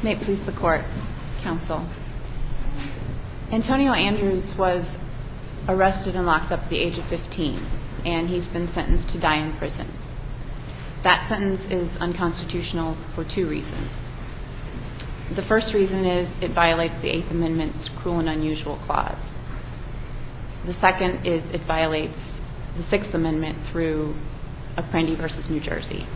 May it please the Court, Counsel. Antonio Andrews was arrested and locked up at the age of 15, and he's been sentenced to die in prison. That sentence is unconstitutional for two reasons. The first reason is it violates the Eighth Amendment's cruel and unusual clause. The second is it violates the Sixth Amendment through Apprendi v. New Jersey.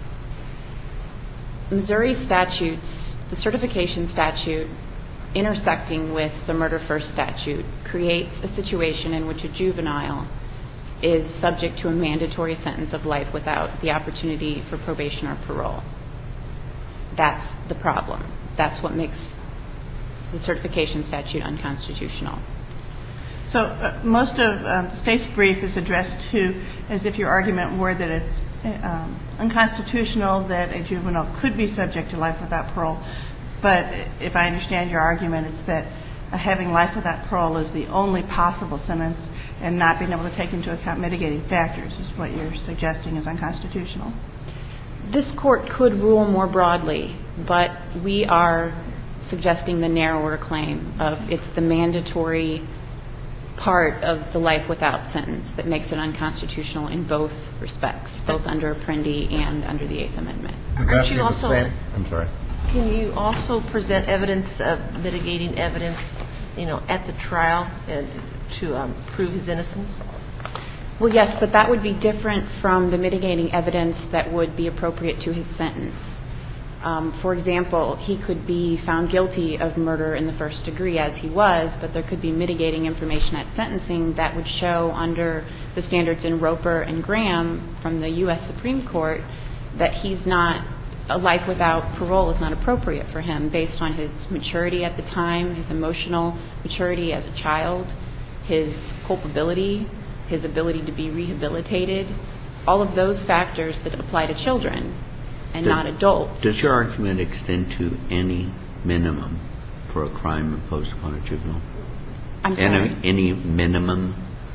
Missouri statutes, the certification statute intersecting with the murder first statute, creates a situation in which a juvenile is subject to a mandatory sentence of life without the opportunity for probation or parole. That's the problem. That's what makes the certification statute unconstitutional. So most of the State's brief is addressed to as if your argument were that it's unconstitutional that a juvenile could be subject to life without parole. But if I understand your argument, it's that having life without parole is the only possible sentence and not being able to take into account mitigating factors is what you're suggesting is unconstitutional. This Court could rule more broadly, but we are suggesting the narrower claim of it's the mandatory part of the life without sentence that makes it unconstitutional in both respects, both under Apprendi and under the Eighth Amendment. Aren't you also, I'm sorry. Can you also present evidence of mitigating evidence, at the trial to prove his innocence? Well, yes, but that would be different from the mitigating evidence that would be appropriate to his sentence. For example, he could be found guilty of murder in the first degree as he was, but there could be mitigating information at sentencing that would show under the standards in Roper and Graham from the U.S. Supreme Court that he's not, a life without parole is not appropriate for him based on his maturity at the time, his emotional maturity as a child, his culpability, his ability to be rehabilitated, all of those factors that apply to children and not adults. Does your argument extend to any minimum for a crime imposed upon a juvenile? I'm sorry? Any minimum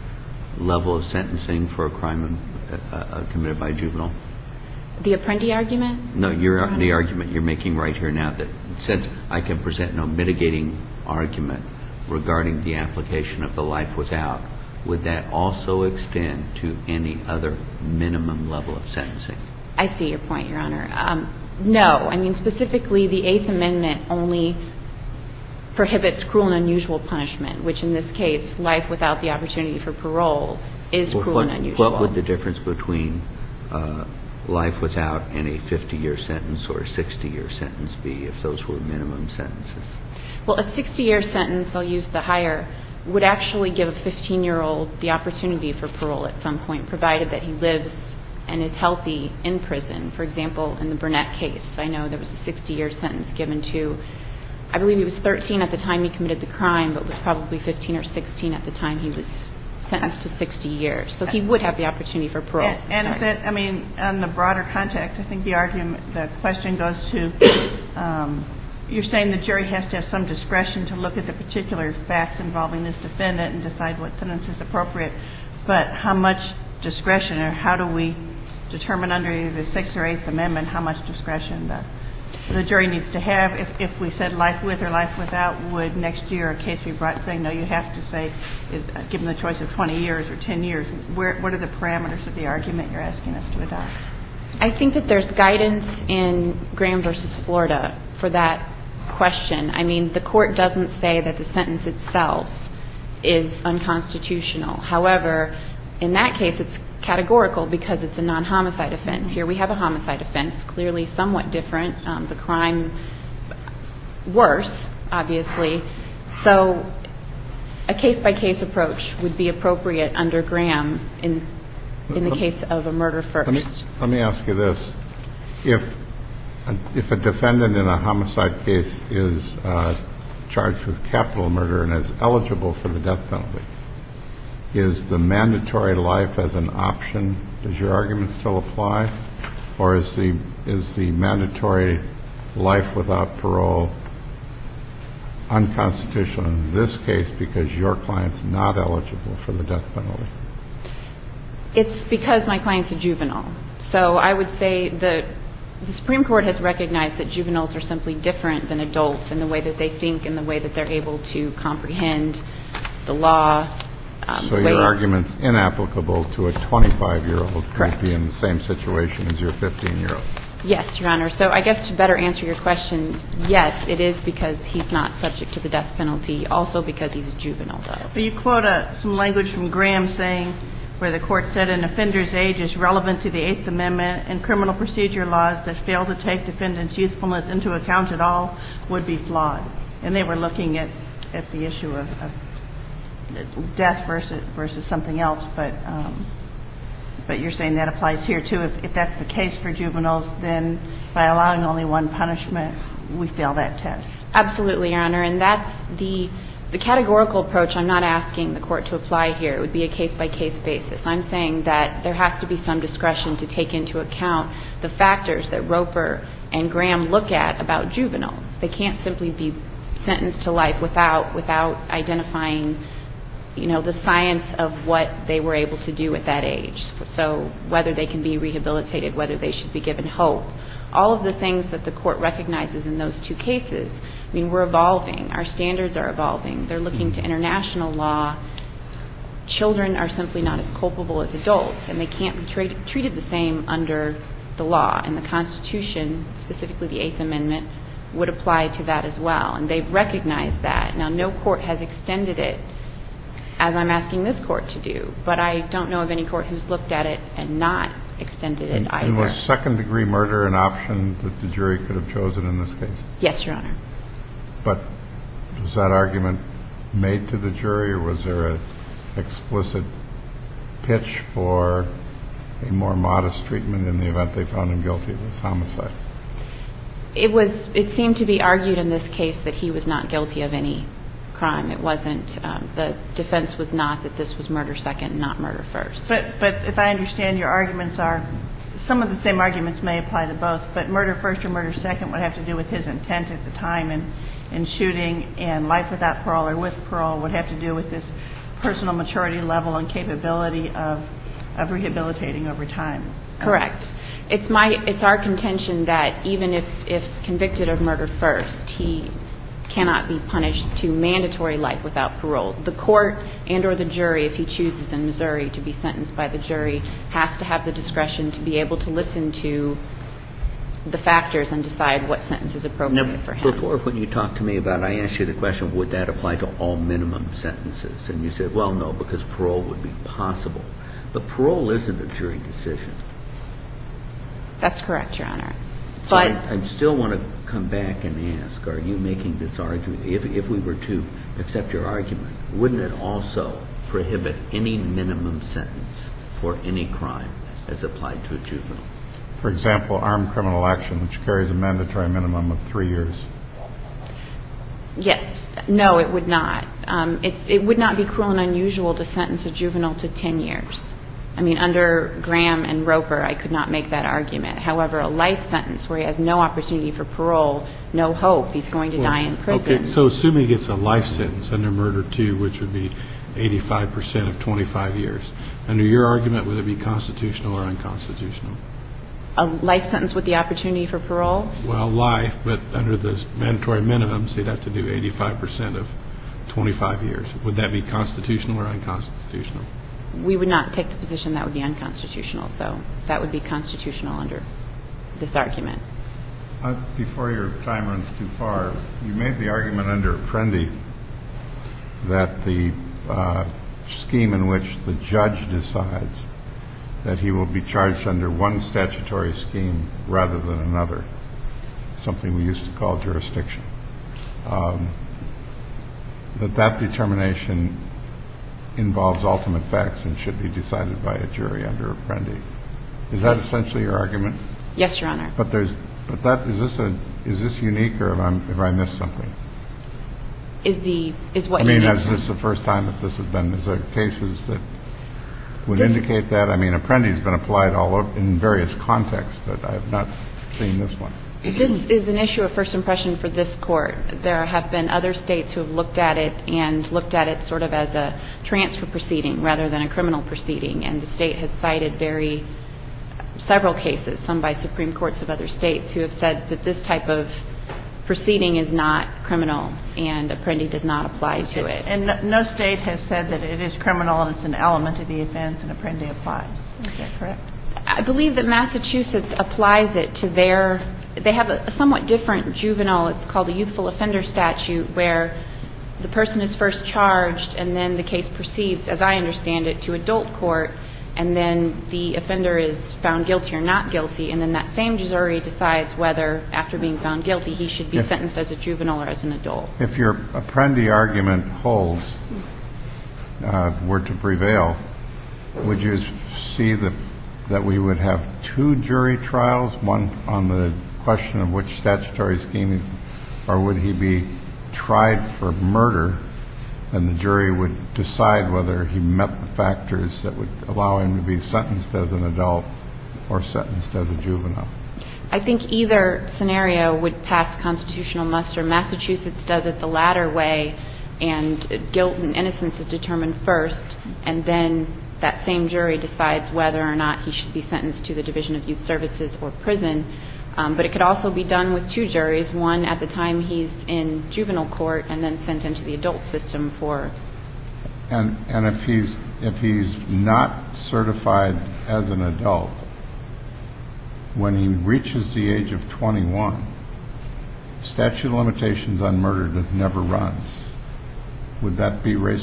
level of sentencing for a crime committed by a juvenile? The Apprendi argument? No, the argument you're making right here now that since I can present no mitigating argument regarding the application of the life without, would that also extend to any other minimum level of sentencing? I see your point, Your Honor. No. I mean, specifically, the Eighth Amendment only prohibits cruel and unusual punishment, which in this case, life without the opportunity for parole is cruel and unusual. What would the difference between life without and a 50-year sentence or a 60-year sentence be if those were minimum sentences? Well, a 60-year sentence, I'll use the higher, would actually give a 15-year-old the opportunity for parole at some point, provided that he lives and is healthy in prison. For example, in the Burnett case, I know there was a 60-year sentence given to, I believe he was 13 at the time he committed the crime, but was probably 15 or 16 at the time he was sentenced to 60 years. So he would have the opportunity for parole. And is it, I mean, on the broader context, I think the question goes to, you're saying the jury has to have some discretion to look at the particular facts involving this defendant and decide what sentence is appropriate. But how much discretion, or how do we determine under either the Sixth or Eighth Amendment how much discretion the jury needs to have? If we said life with or life without, would next year a case be brought saying, no, you have to say, given the choice of 20 years or 10 years, what are the parameters of the argument you're asking us to adopt? I think that there's guidance in Graham v. Florida for that question. I mean, the court doesn't say that the sentence itself is unconstitutional. However, in that case, it's categorical because it's a non-homicide offense. Here we have a homicide offense, clearly somewhat different. The crime worse, obviously. So a case-by-case approach would be appropriate under Graham in the case of a murder first. Let me ask you this. If a defendant in a homicide case is charged with capital murder and is eligible for the death penalty, is the mandatory life as an option, does your argument still apply? Or is the mandatory life without parole unconstitutional in this case because your client's not eligible for the death penalty? It's because my client's a juvenile. So I would say that the Supreme Court has recognized that juveniles are simply different than adults in the way that they think and the way that they're able to comprehend the law. So your argument's inapplicable to a 25-year-old who would be in the same situation as your 15-year-old? Yes, Your Honor. So I guess to better answer your question, yes, it is because he's not subject to the death penalty, also because he's a juvenile, though. But you quote some language from Graham saying, where the court said an offender's age is relevant to the Eighth Amendment and criminal procedure laws that fail to take defendant's youthfulness into account at all would be flawed. And they were looking at the issue of death versus something else. But you're saying that applies here, too. If that's the case for juveniles, then by allowing only one punishment, we fail that test. Absolutely, Your Honor. And that's the categorical approach I'm not asking the court to apply here. It would be a case-by-case basis. I'm saying that there has to be some discretion to take into account the factors that Roper and Graham look at about juveniles. They can't simply be sentenced to life without identifying, the science of what they were able to do at that age. So whether they can be rehabilitated, whether they should be given hope. All of the things that the court recognizes in those two cases, we're evolving. Our standards are evolving. They're looking to international law. Children are simply not as culpable as adults, and they can't be treated the same under the law. And the Constitution, specifically the Eighth Amendment, would apply to that as well. And they've recognized that. Now, no court has extended it as I'm asking this court to do, but I don't know of any court who's looked at it and not extended it either. And was second-degree murder an option that the jury could have chosen in this case? Yes, Your Honor. But was that argument made to the jury, or was there an explicit pitch for a more modest treatment in the event they found him guilty of this homicide? It seemed to be argued in this case that he was not guilty of any crime. It wasn't, the defense was not that this was murder second, not murder first. But if I understand, your arguments are, some of the same arguments may apply to both, but murder first or murder second would have to do with his intent at the time in shooting, and life without parole or with parole would have to do with this personal maturity level and capability of rehabilitating over time. Correct. It's our contention that even if convicted of murder first, he cannot be punished to mandatory life without parole. The court and or the jury, if he chooses in Missouri to be sentenced by the jury, has to have the discretion to be able to listen to the factors and decide what sentence is appropriate for him. Before, when you talked to me about it, I asked you the question, would that apply to all minimum sentences? And you said, well, no, because parole would be possible. But parole isn't a jury decision. That's correct, Your Honor. So I still want to come back and ask, are you making this argument, if we were to accept your argument, wouldn't it also prohibit any minimum sentence for any crime as applied to a juvenile? For example, armed criminal action, which carries a mandatory minimum of 3 years. Yes. No, it would not. It would not be cruel and unusual to sentence a juvenile to 10 years. I mean, under Graham and Roper, I could not make that argument. However, a life sentence where he has no opportunity for parole, no hope, he's going to die in prison. Okay, so assuming he gets a life sentence under murder 2, which would be 85% of 25 years, under your argument, would it be constitutional or unconstitutional? A life sentence with the opportunity for parole? Well, life, but under the mandatory minimums, he'd have to do 85% of 25 years. Would that be constitutional or unconstitutional? We would not take the position that would be unconstitutional, so that would be constitutional under this argument. Before your time runs too far, you made the argument under Apprendi that the scheme in which the judge decides that he will be charged under one statutory scheme rather than another, something we used to call jurisdiction, that determination involves ultimate facts and should be decided by a jury under Apprendi. Is that essentially your argument? Yes, Your Honor. But is this unique, or have I missed something? Is what I mean, unique? is this the first time that this has been? Is there cases that would indicate that? I mean, Apprendi's been applied all over in various contexts, but I have not seen this one. This is an issue of first impression for this court. There have been other states who have looked at it and looked at it sort of as a transfer proceeding rather than a criminal proceeding, and the state has cited very several cases, some by Supreme Courts of other states, who have said that this type of proceeding is not criminal and Apprendi does not apply to it. And no state has said that it is criminal and it's an element of the offense and Apprendi applies. Is that correct? I believe that Massachusetts applies it to they have a somewhat different juvenile, it's called a youthful offender statute, where the person is first charged and then the case proceeds, as I understand it, to adult court, and then the offender is found guilty or not guilty, and then that same jury decides whether, after being found guilty, he should be sentenced as a juvenile or as an adult. If your Apprendi argument holds, were to prevail, would you see that we would have two jury trials, one on the question of which statutory scheme, or would he be tried for murder and the jury would decide whether he met the factors that would allow him to be sentenced as an adult or sentenced as a juvenile? I think either scenario would pass constitutional muster. Massachusetts does it the latter way, and guilt and innocence is determined first, and then that same jury decides whether or not he should be sentenced to the Division of Youth Services or prison. But it could also be done with two juries, one at the time he's in juvenile court and then sent into the adult system for. And if he's not certified as an adult, when he reaches the age of 21, statute of limitations on murder never runs. Would there be an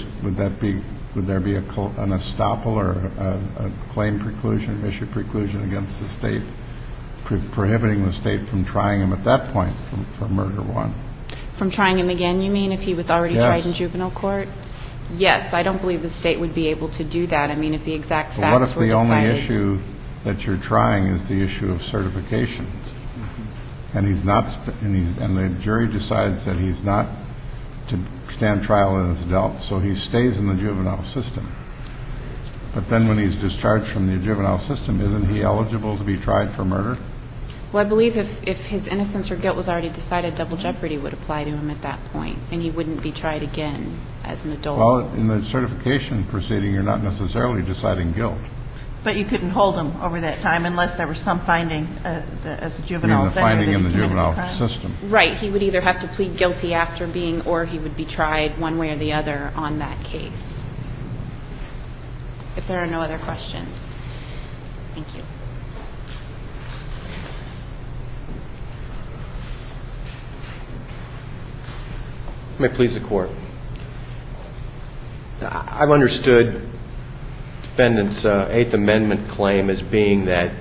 estoppel or a claim preclusion, issue preclusion against the state, prohibiting the state from trying him at that point for murder one? From trying him again, you mean, if he was already tried in juvenile court? Yes, I don't believe the state would be able to do that. I mean, if the exact facts were decided. What if the only issue that you're trying is the issue of certification, and he's not, and the jury decides that he's not to stand trial as an adult, so he stays in the juvenile system? But then when he's discharged from the juvenile system, isn't he eligible to be tried for murder? Well, I believe if his innocence or guilt was already decided, double jeopardy would apply to him at that point, and he wouldn't be tried again as an adult. Well, in the certification proceeding, you're not necessarily deciding guilt. But you couldn't hold him over that time unless there was some finding as a juvenile offender. The finding in the juvenile system. Right. He would either have to plead guilty after being, or he would be tried one way or the other on that case. If there are no other questions. Thank you. May it please the Court. I've understood defendant's Eighth Amendment claim as being that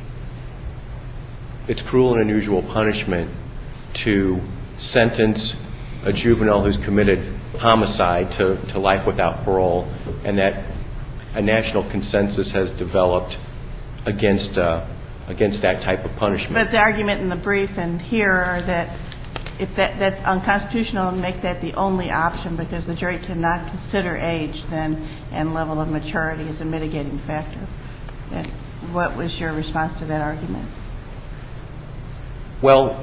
it's cruel and unusual punishment to sentence a juvenile who's committed homicide to life without parole, and that a national consensus has developed against that type of punishment. But the argument in the brief and here are that if that's unconstitutional, and make that the only option because the jury cannot consider age then and level of maturity as a mitigating factor. And what was your response to that argument? Well,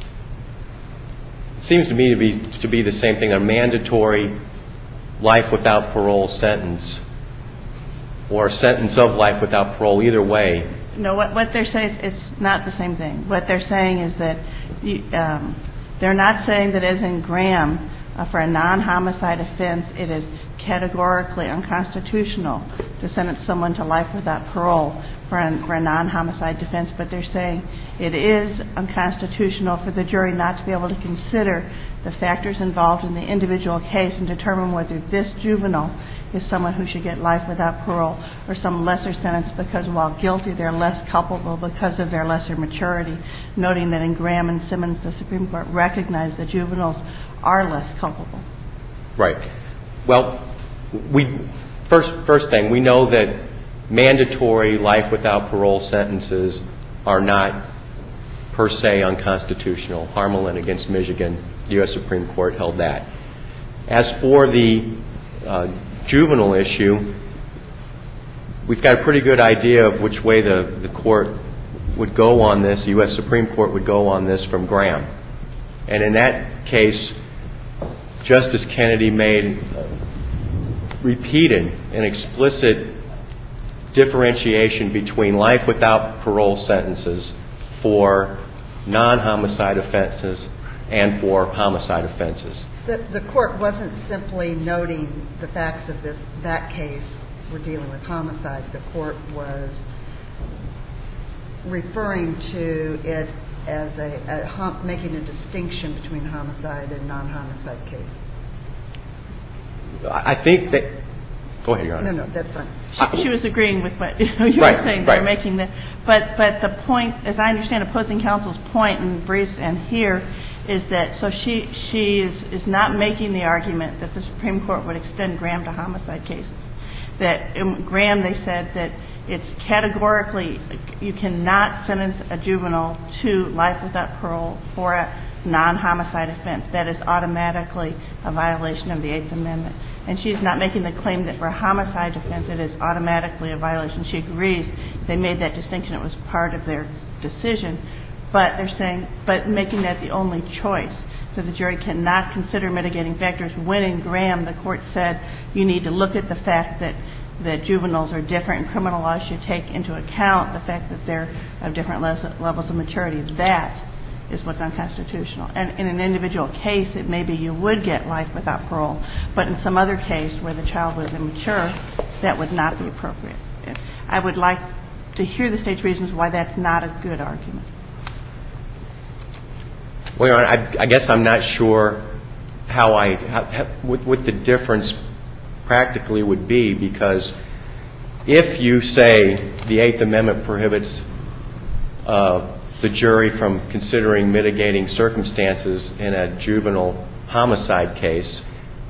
it seems to me to be the same thing. A mandatory life without parole sentence or a sentence of life without parole, either way. No, what they're saying, it's not the same thing. What they're saying is that they're not saying that, as in Graham, for a non-homicide offense, it is categorically unconstitutional to sentence someone to life without parole for a non-homicide defense, but they're saying it is unconstitutional for the jury not to be able to consider the factors involved in the individual case and determine whether this juvenile is someone who should get life without parole or some lesser sentence because while guilty, they're less culpable because of their lesser maturity, noting that in Graham and Simmons, the Supreme Court recognized that juveniles are less culpable. Right. Well, first thing, we know that mandatory life without parole sentences are not per se unconstitutional. Harmelin against Michigan, the U.S. Supreme Court held that. As for the juvenile issue, we've got a pretty good idea of which way the court would go on this, the U.S. Supreme Court would go on this from Graham. And in that case, Justice Kennedy made repeated and explicit differentiation between life without parole sentences for non-homicide offenses and for homicide offenses. The court wasn't simply noting the facts of that case. We're dealing with homicide. The court was referring to it as making a distinction between homicide and non-homicide cases. I think that – go ahead, Your Honor. No, that's fine. She was agreeing with what you were saying. They're making the – but the point, as I understand opposing counsel's point in briefs and here, is that so she is not making the argument that the Supreme Court would extend Graham to homicide cases. That in Graham they said that it's categorically you cannot sentence a juvenile to life without parole for a non-homicide offense. That is automatically a violation of the Eighth Amendment. And she's not making the claim that for a homicide offense it is automatically a violation. She agrees they made that distinction. It was part of their decision. But they're saying – but making that the only choice, that the jury cannot consider mitigating factors. When in Graham the court said you need to look at the fact that juveniles are different and criminal laws should take into account the fact that they're of different levels of maturity. That is what's unconstitutional. And in an individual case, it maybe you would get life without parole. But in some other case where the child was immature, that would not be appropriate. I would like to hear the State's reasons why that's not a good argument. Well, Your Honor, I guess I'm not sure how what the difference practically would be, because if you say the Eighth Amendment prohibits the jury from considering mitigating circumstances in a juvenile homicide case,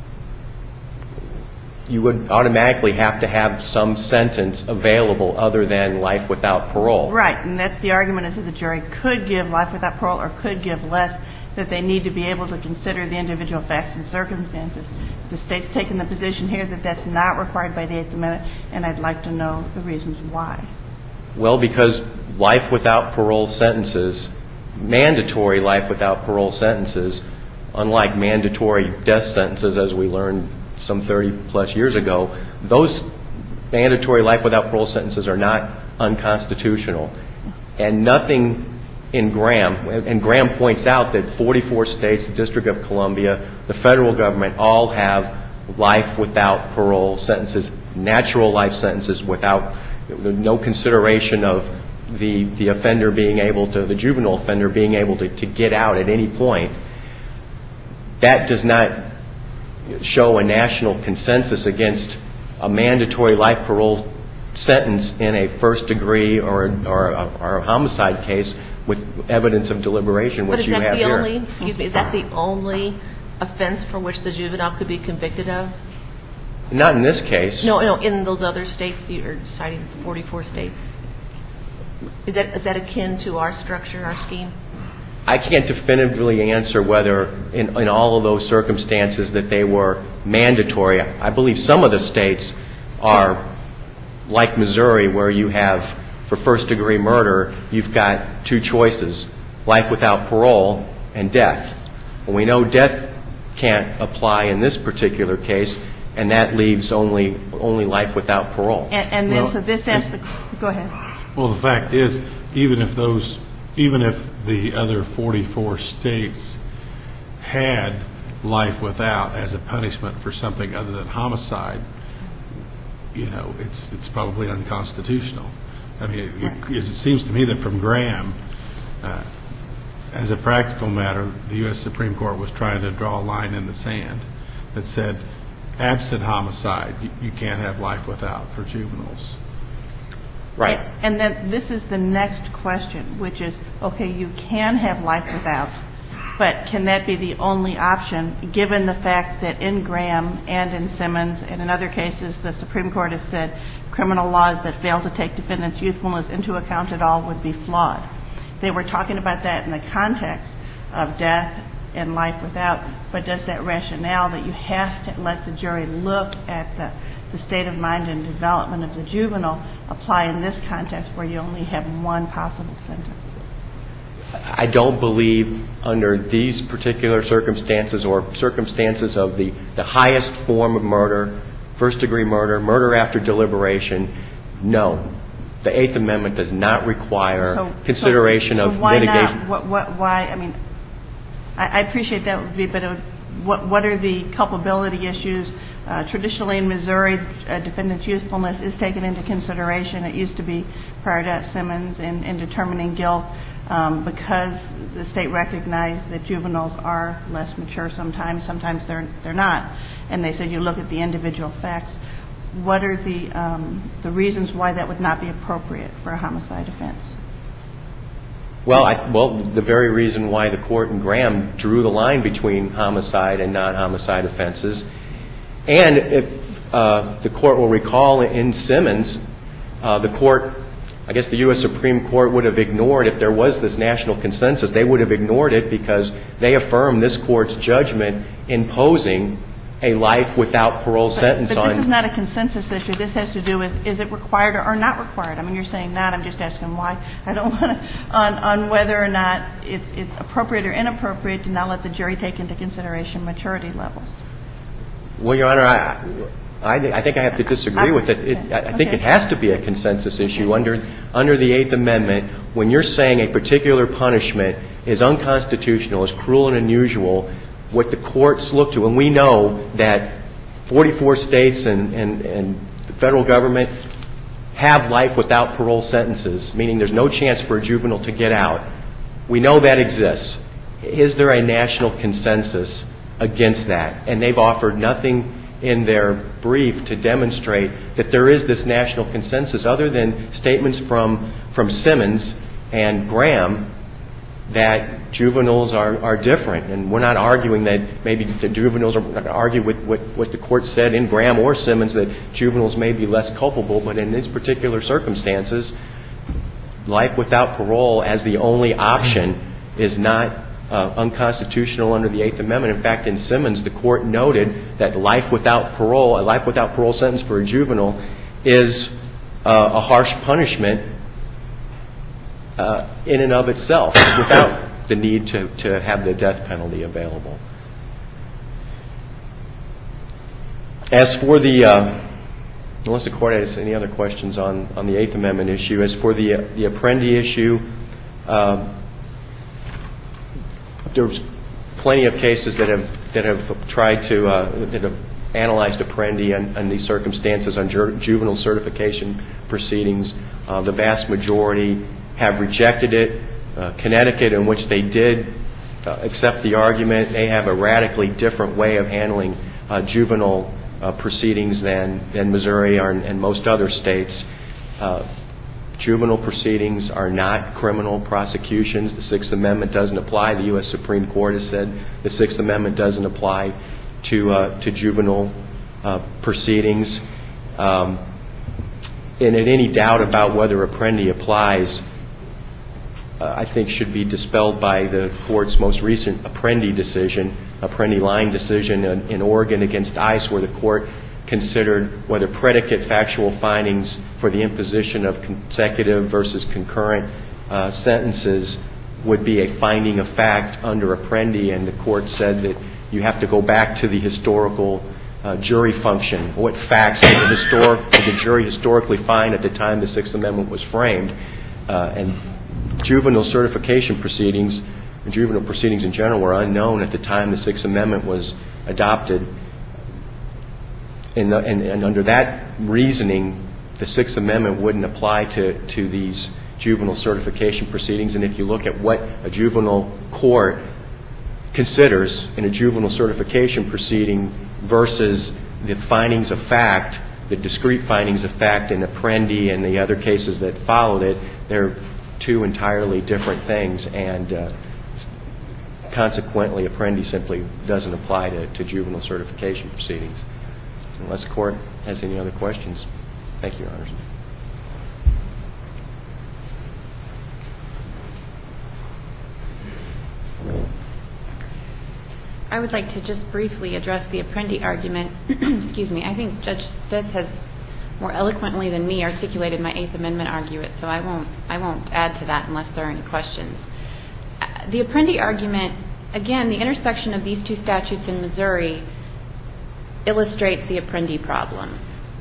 you would automatically have to have some sentence available other than life without parole. Right. And that's the argument, is that the jury could give life without parole or could give less, that they need to be able to consider the individual facts and circumstances. The State's taken the position here that that's not required by the Eighth Amendment, and I'd like to know the reasons why. Well, because life without parole sentences, mandatory life without parole sentences, unlike mandatory death sentences, as we learned some 30-plus years ago, those mandatory life without parole sentences are not unconstitutional. And nothing in Graham, and Graham points out that 44 states, the District of Columbia, the federal government, all have life without parole sentences, natural life sentences without no consideration of the offender being able to, the juvenile offender being able to get out at any point. That does not show a national consensus against a mandatory life parole sentence in a first degree or a homicide case with evidence of deliberation, which you have here. Is that the only offense for which the juvenile could be convicted of? Not in this case. No, in those other states, you're citing 44 states. Is that akin to our structure, our scheme? I can't definitively answer whether in all of those circumstances that they were mandatory. I believe some of the states are like Missouri, where you have, for first-degree murder, you've got two choices, life without parole and death. Well, we know death can't apply in this particular case, and that leaves only life without parole. And then, so this has to go ahead. Well, the fact is, even if the other 44 states had life without as a punishment for something other than homicide, it's probably unconstitutional. I mean, it seems to me that from Graham, as a practical matter, the U.S. Supreme Court was trying to draw a line in the sand that said, absent homicide, you can't have life without for juveniles. Right. And then this is the next question, which is, okay, you can have life without, but can that be the only option, given the fact that in Graham and in Simmons and in other cases, the Supreme Court has said criminal laws that fail to take defendants' youthfulness into account at all would be flawed. They were talking about that in the context of death and life without, but does that rationale that you have to let the jury look at the state of mind and development of the juvenile apply in this context where you only have one possible sentence? I don't believe under these particular circumstances or circumstances of the highest form of murder, first-degree murder, murder after deliberation, No. The Eighth Amendment does not require consideration of mitigation. So why, I mean, I appreciate that would be, but what are the culpability issues? Traditionally in Missouri, a defendant's youthfulness is taken into consideration. It used to be prior to Simmons in determining guilt because the state recognized that juveniles are less mature sometimes. Sometimes they're not. And they said you look at the individual facts. What are the reasons why that would not be appropriate for a homicide offense? Well, the very reason why the court in Graham drew the line between homicide and non-homicide offenses. And if the court will recall in Simmons, the court, I guess the U.S. Supreme Court would have ignored, if there was this national consensus, they would have ignored it because they affirmed this court's judgment imposing a life without parole sentence on. But this is not a consensus issue. This has to do with is it required or not required. I mean, you're saying not. I'm just asking why. I don't want to on whether or not it's appropriate or inappropriate to not let the jury take into consideration maturity levels. Well, Your Honor, I think I have to disagree with it. I think it has to be a consensus issue under the Eighth Amendment. When you're saying a particular punishment is unconstitutional, is cruel and unusual, what the courts look to, and we know that 44 states and the federal government have life without parole sentences, meaning there's no chance for a juvenile to get out. We know that exists. Is there a national consensus against that? And they've offered nothing in their brief to demonstrate that there is this national consensus other than statements from Simmons and Graham that juveniles are different. And we're not arguing that maybe the juveniles are going to argue with what the court said in Graham or Simmons that juveniles may be less culpable, but in these particular circumstances, life without parole as the only option is not unconstitutional under the Eighth Amendment. In fact, in Simmons, the court noted that life without parole sentence for a juvenile is a harsh punishment in and of itself without the need to have the death penalty available. As for the, unless the court has any other questions on the Eighth Amendment issue, as for the Apprendi issue, there's plenty of cases that have tried to, that have analyzed Apprendi and these circumstances on juvenile certification proceedings. The vast majority have rejected it. Connecticut, in which they did accept the argument, they have a radically different way of handling juvenile proceedings than Missouri and most other states. Juvenile proceedings are not criminal prosecutions. The Sixth Amendment doesn't apply. The U.S. Supreme Court has said the Sixth Amendment doesn't apply to juvenile proceedings. And any doubt about whether Apprendi applies, I think, should be dispelled by the court's most recent Apprendi decision, Apprendi line decision in Oregon against ICE, where the court considered whether predicate factual findings for the imposition of consecutive versus concurrent sentences would be a finding of fact under Apprendi, and the court said that you have to go back to the historical jury function. What facts did the jury historically find at the time the Sixth Amendment was framed? And juvenile certification proceedings, and juvenile proceedings in general, were unknown at the time the Sixth Amendment was adopted. And under that reasoning, the Sixth Amendment wouldn't apply to these juvenile certification proceedings. And if you look at what a juvenile court considers in a juvenile certification proceeding versus the findings of fact, the discrete findings of fact in Apprendi and the other cases that followed it, they're two entirely different things, and consequently Apprendi simply doesn't apply to juvenile certification proceedings. Unless the court has any other questions. Thank you, Your Honors. I would like to just briefly address the Apprendi argument. Excuse me. I think Judge Stith has more eloquently than me articulated my Eighth Amendment argument, so I won't add to that unless there are any questions. The Apprendi argument, again, the intersection of these two statutes in Missouri illustrates the Apprendi problem.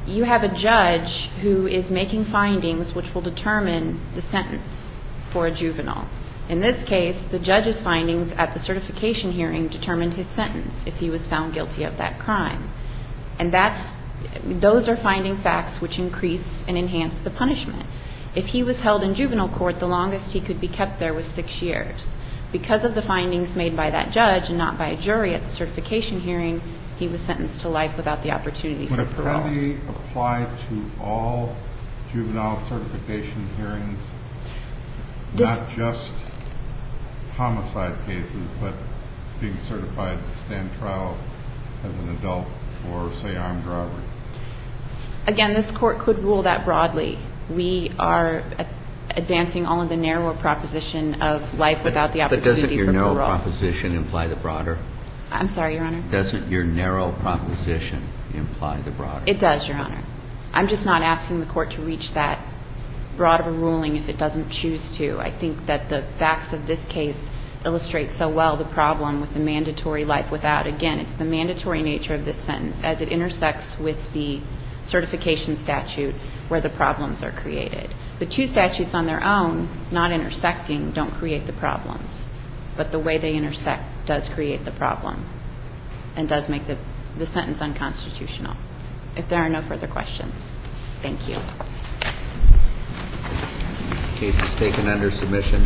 you have a judge who is making findings which will determine the sentence for a juvenile. In this case, the judge's findings at the certification hearing determined his sentence if he was found guilty of that crime. And those are finding facts which increase and enhance the punishment. If he was held in juvenile court, the longest he could be kept there was 6 years. Because of the findings made by that judge and not by a jury at the certification hearing, he was sentenced to life without the opportunity for parole. Would Apprendi apply to all juvenile certification hearings, not just homicide cases, but being certified to stand trial as an adult for, say, armed robbery? Again, this Court could rule that broadly. We are advancing only the narrower proposition of life without the opportunity for parole. But doesn't your narrow proposition imply the broader? I'm sorry, Your Honor? Doesn't your narrow proposition imply the broader? It does, Your Honor. I'm just not asking the Court to reach that broad of a ruling if it doesn't choose to. I think that the facts of this case illustrate so well the problem with the mandatory life without. Again, it's the mandatory nature of this sentence as it intersects with the certification statute where the problems are created. The two statutes on their own, not intersecting, don't create the problems. But the way they intersect does create the problem and does make the sentence unconstitutional. If there are no further questions, thank you. Case is taken under submission.